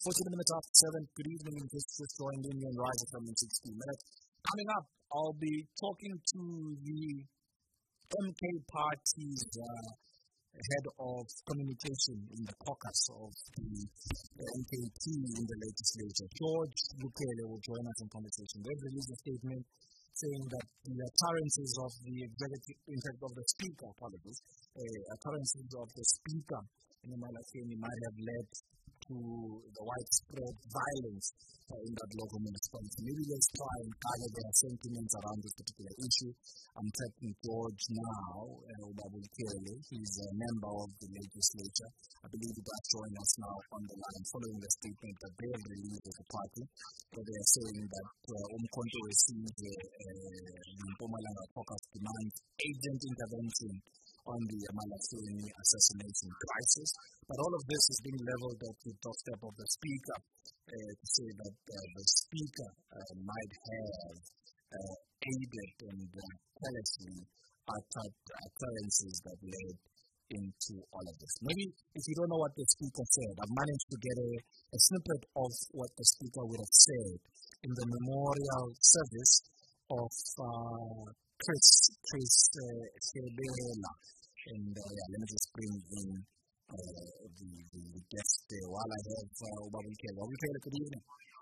14 minutes after 7. Good evening, and just joined in on Rise FM in 60 minutes. Coming up, I'll be talking to the MK Party's head of communication in the caucus of the MKP in the legislature. George Lukhele will join us in conversation. They've released a statement saying that the occurrences of the executive, in fact, of the speaker, occurrences of the speaker in the Malafeni might have led to the widespread violence in that local municipality. Maybe let's try and gather their sentiments around this particular issue. I'm taking George now, Ubabuli Kele. He's a member of the legislature. I believe he does join us now on the line following the statement that they have released as a party. They are saying that Umkhonto received the Mpumalanga Caucus demands agent intervention on the Malafeni assassination crisis. But all of this is being leveled at the doorstep of the speaker to say that the speaker might have aided and carelessly attacked occurrences that led into all of this. Maybe if you don't know what the speaker said, I've managed to get a snippet of what the speaker would have said in the memorial service of Chris Sebela. And let me just bring in the guest there while I have Ubabuli Kele. Ubabuli Kele, good evening.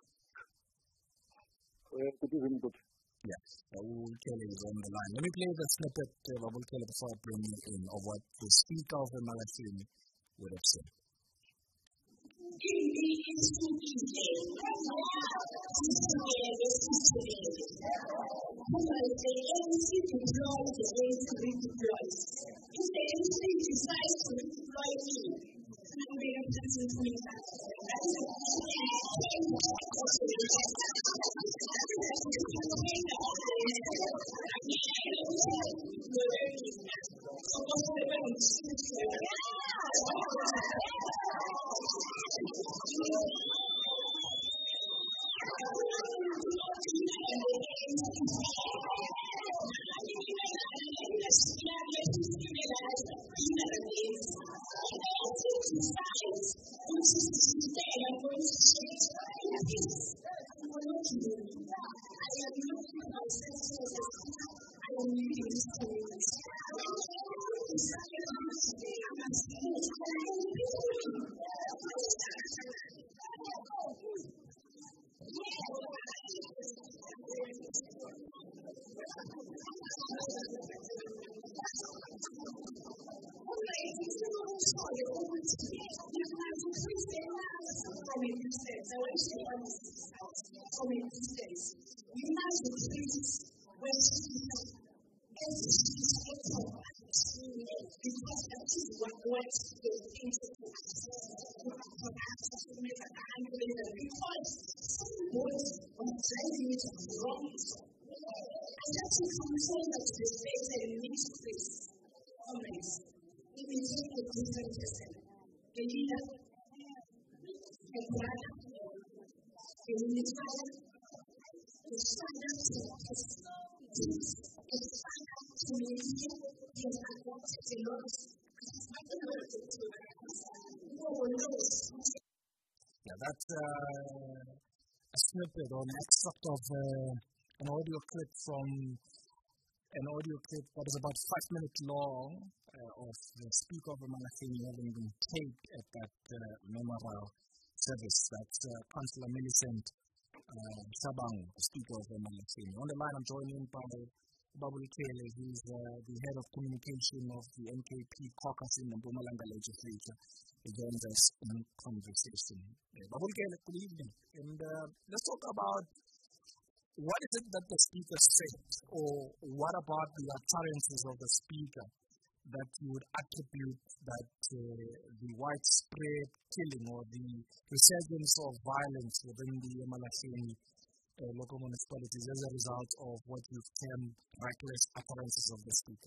Good evening, good. Yes, Ubabuli Kele is on the line. Let me play the snippet, Ubabuli Kele, before I bring you in, of what the speaker of the Malafeni would have said. Yeah, that's a snippet or an extract of an audio clip that is about 5 minutes long of the speaker of the Malafeni having been taped at that memorial service. That's Councillor Millicent Sabang, the speaker of the Malafeni. On the line, I'm joined by Ubabuli Kele. He's the head of communication of the MKP caucus in the Mpumalanga legislature. He joins us in conversation. Ubabuli Kele, good evening. And let's talk about what is it that the speaker said, or what about the utterances of the speaker that you would attribute that the widespread killing or the resurgence of violence within the Malafeni local municipalities as a result of what you've termed reckless utterances of the speaker?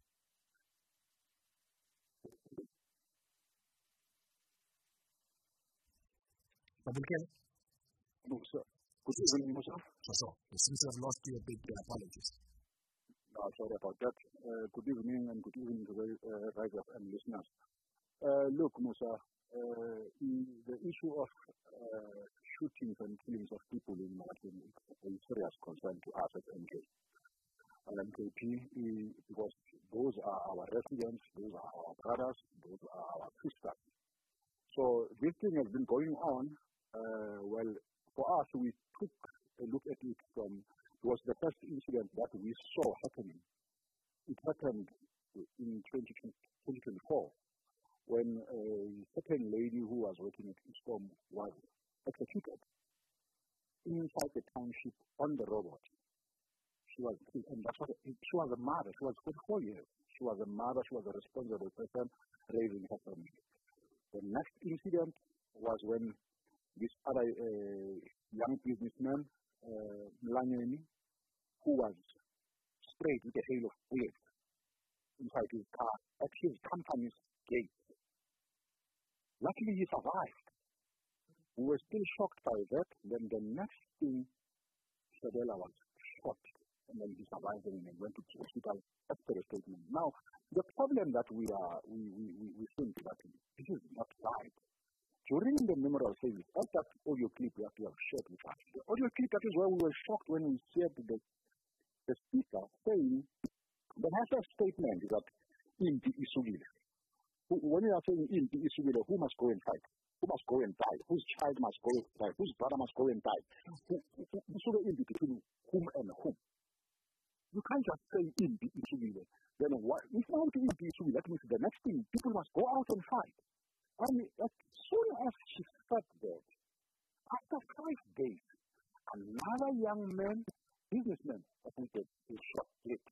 Ubabuli Kele? No, sir. Good evening, Musa. So, you seem to have lost you a bit. Apologies. No, sorry about that. Good evening and good evening to the Rise FM listeners. Look, Musa, the issue of on, well, for us, we took a look at it from, it was the first incident that we saw happening. It happened in 2024 when a certain lady who was working at Eskom was executed inside the township on the robot. She was a mother. She was 44 years. She was a mother. She was a responsible person raising her family. The next incident was when this other young businessman, Mlanyeni, who was sprayed with a hail of bullets inside his car at his company's gate. Luckily, he survived. We were still shocked by that. Then the next thing, Shadela was shot, and then he survived and went to the hospital after a statement. Now, the problem that we think that this is not right. During the memorial service, at that audio clip that we have shared with us, the audio clip, that is where we were shocked when we shared the speaker saying, the national statement is that Impi Isugile. When you are saying Impi Isugile, who must go and fight? Who must go and die? Whose child must go and die? Whose brother must go and die? Who Impi between whom and whom? You can't just say Impi Isugile. Then what? If you want to Impi Isugile, that means the next thing, people must go out and fight. And as soon as she said that, after 5 days, another young man, businessman, is shot dead.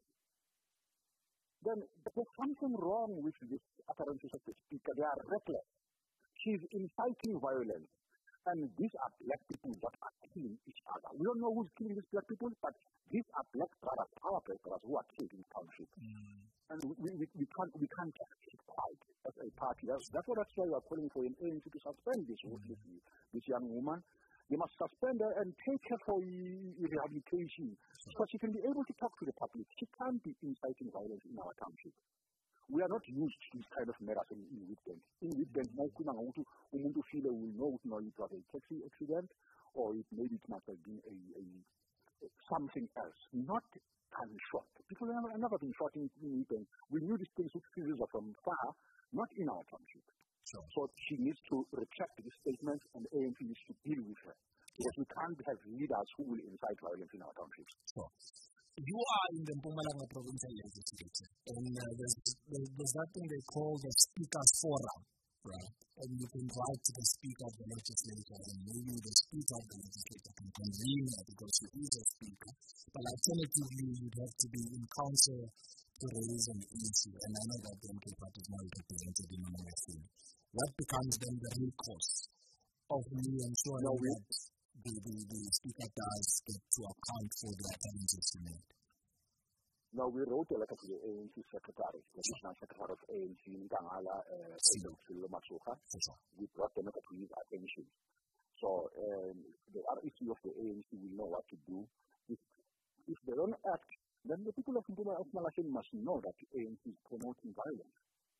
Then there's something wrong with this utterances of the speaker. They are reckless. She's inciting violence. And these are black people that are killing each other. We don't know who's killing these black people, but these are black brothers, our black brothers, who are killed in the township. And we can't just keep quiet as a party. That's why we are calling for an ANC to suspend this young woman. They must suspend her and take her for rehabilitation so she can be able to talk to the public. She can't be inciting violence in our township. We are not used to this kind of matters in Witbank. In Witbank, umuntu feel will know it was a taxi accident, or maybe it must have been something else, not gunshot. People have never been shot in Witbank. We knew these things from far, not in our township. Sure. So she needs to retract this statement, and ANC needs to deal with her. Because we can't have leaders who will incite violence in our township. Sure. You are in the Mpumalanga provincial legislature, and there's that thing they call the Speaker's Forum, right? And you can write to the Speaker of the legislature, and maybe the Speaker of the legislature can convene her because she is a Speaker. But alternatively, you'd have to be in council to raise an issue, and I know that the MK party is not represented in the magazine. What becomes then the recourse of me ensuring that the Speaker does get to account for the utterances she made? Now, we wrote a letter to the ANC Secretary, the National Secretary of ANC, Nkangala Masuka. We brought the matter to his attention. So, the other issue of the ANC will know what to do. If they don't act, then the people of Mpumalanga must know that the ANC is promoting violence.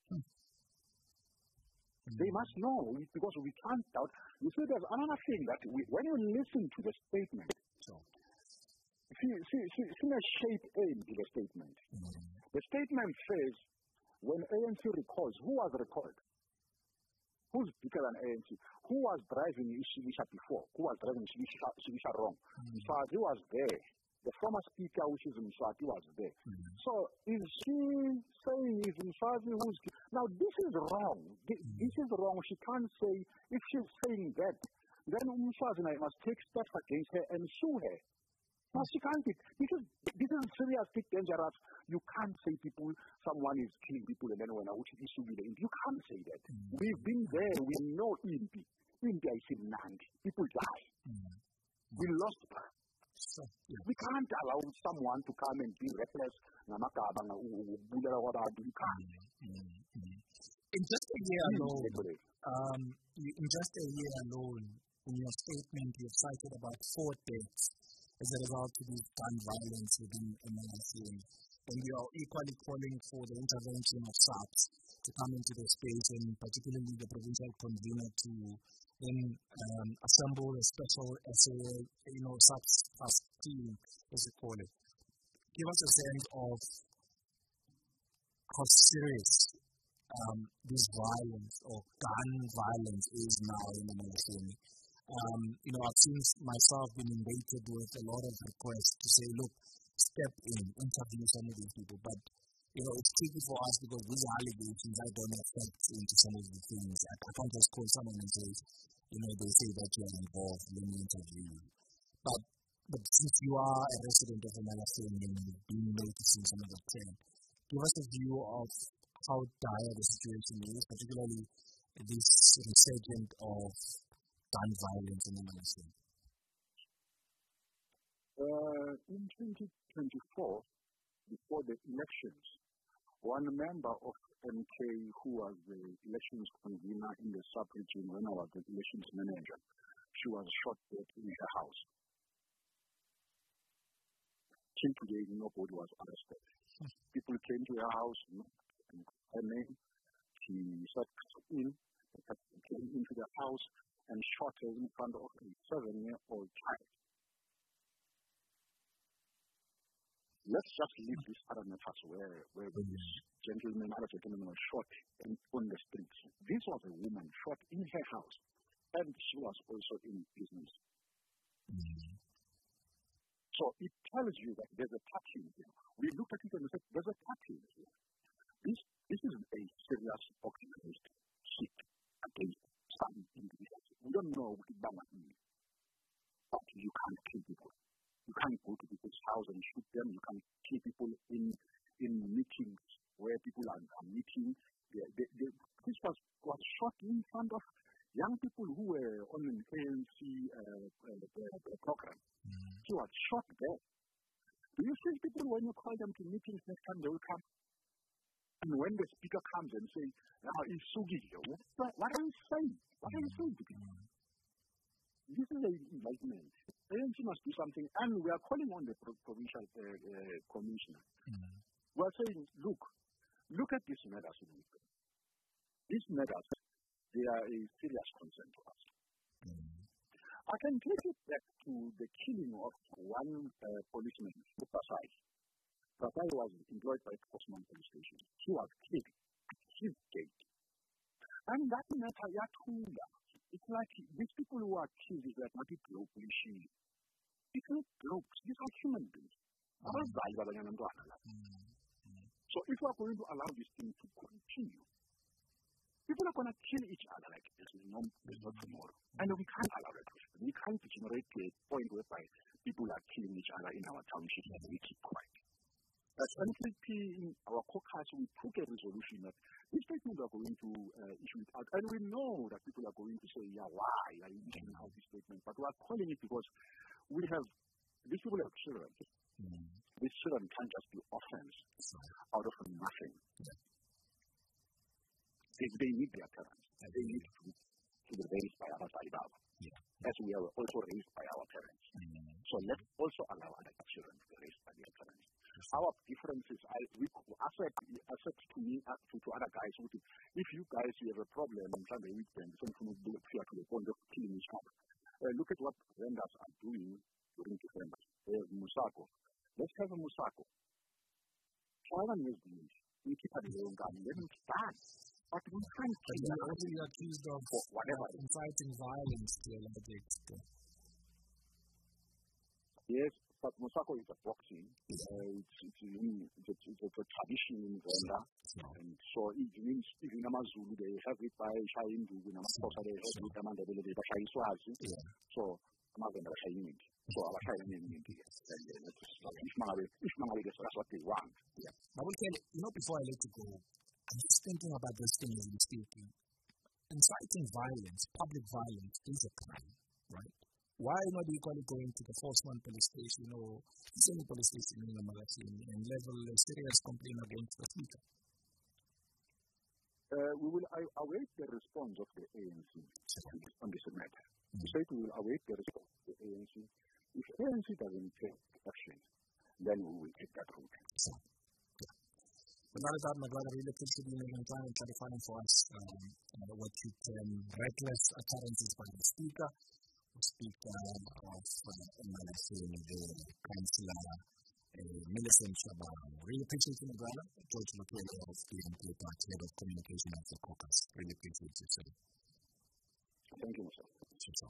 They must know, because we can't doubt. You see, there's another thing that when you listen to the statement, see a shape aim to the statement. The statement says, when ANC recalls, who was recalled? Who's bigger than ANC? Who was driving Ishigisha before? Who was driving Ishigisha wrong? Mswazi was there. The former speaker, which is Mswati, was there. So, is she saying is Mswazi who's... Now, this is wrong. This is wrong. She can't say... If she's saying that, then Mswazi must take steps against her and sue her. Now, she can't be... This is serious, big dangerous. You can't say someone is killing people and then when I would issue with the impi. You can't say that. We've been there. We know impi. Impi is in Nandi. People die. We lost her. So, we can't allow someone to come and be reckless. In just a year alone, in your statement, you've cited about 4 deaths as a result of this gun violence within MLC. And you are equally calling for the intervention of SAPS to come into the space, and particularly the provincial convener to then assemble a special SAPS task team, as you call it. Give us a sense of how serious this violence or gun violence is now in Malawi. I've seen myself being inundated with a lot of requests to say, look, step in, interview some of these people. But, it's tricky for us because these allegations, I don't have facts into some of the things. I can't just call someone and say, they say that you are involved, let me interview you. But since you are a resident of Malawi and you've been noticing some of the trend, give us a view of how dire the situation is, particularly this resurgence of gun violence in Malawi. In 2024, before the elections, one member of MK who was the elections convener in the sub-region when I was the elections manager, she was shot dead in her house. Till today, nobody was arrested. People came to her house, and her name, she sat in, came into the house and shot her in front of a 7-year-old child. Let's just leave this other matters where this gentleman was shot on the streets. This was a woman shot in her house, and she was also in business. So it tells you that there's a pattern here. We looked at it and we said, there's a pattern here. This is a serious organized hit against some individuals. We don't know what it means, but you can't kill people. You can't go to people's house and shoot them. You can't kill people in meetings where people are meeting. This was shot in front of young people who were on an ANC program. He was shot there. Do you think people, when you call them to meetings next time, they will come? And when the speaker comes and says, it's Sugi, what are you saying? What are you saying to people? This is an indictment. ANC must do something, and we are calling on the provincial commissioner. We are saying, look at these matters. These matters, they are a serious concern to us. I can take it back to the killing of one policeman, Pasai. Pasai was employed by Postman Police Station. He was killed at his gate. And that matter, it's like these people who are killed is like not people who it's not blokes. These are human beings. So if we are going to allow this thing to continue, people are going to kill each other like there's no tomorrow. And we can't allow that. We can't generate a point whereby people are killing each other in our township and we keep quiet. As NPP in our caucus, we took a resolution that these statements are going to issue it out. And we know that people are going to say, why are you issuing out this statement? But we are calling it because these people have children. These children can't just be orphans out of nothing. They need their parents. And they need to be raised by our Alibaba. As we are also raised by our parents. So let's also allow other children to be raised by their parents. Our differences, we accept to me, to other guys, if you guys have a problem and try to week them, some to the point of killing each other. Look at what vendors are doing during December. They have Musako. Let's have a Musako. China needs this. We keep at their own gun. Let them stand. But we can't kill them. They're only accused of whatever inciting violence to a large extent. Yes, but Musako is a boxing. It's a tradition in Uganda. And so it means if in Amazulu they have it by Shaindu, in Amakosa they have it by Shaiswazi. So Amazon are Shaindu. So our Shaindu is if Mali gets that's what they want. I will tell you, before I let you go, I'm just thinking about this thing as I'm speaking. Inciting violence, public violence, is a crime, right? Why not do you call it going to the Forceman police station or any police station in the Malawi and level a serious complaint against the speaker? We will await the response of the ANC on this matter. We say we will await the response of the ANC. If ANC doesn't take action, then we will take that route. Without that, Magwala, really appreciate you making time and clarifying for us what you term reckless utterances by the speaker of Malawi, the councillor Millicent Shabana. Really appreciate you, my brother. George Makele of the MK Party, Head of Communication of the Caucus. Really appreciate you, sir. Thank you, sir.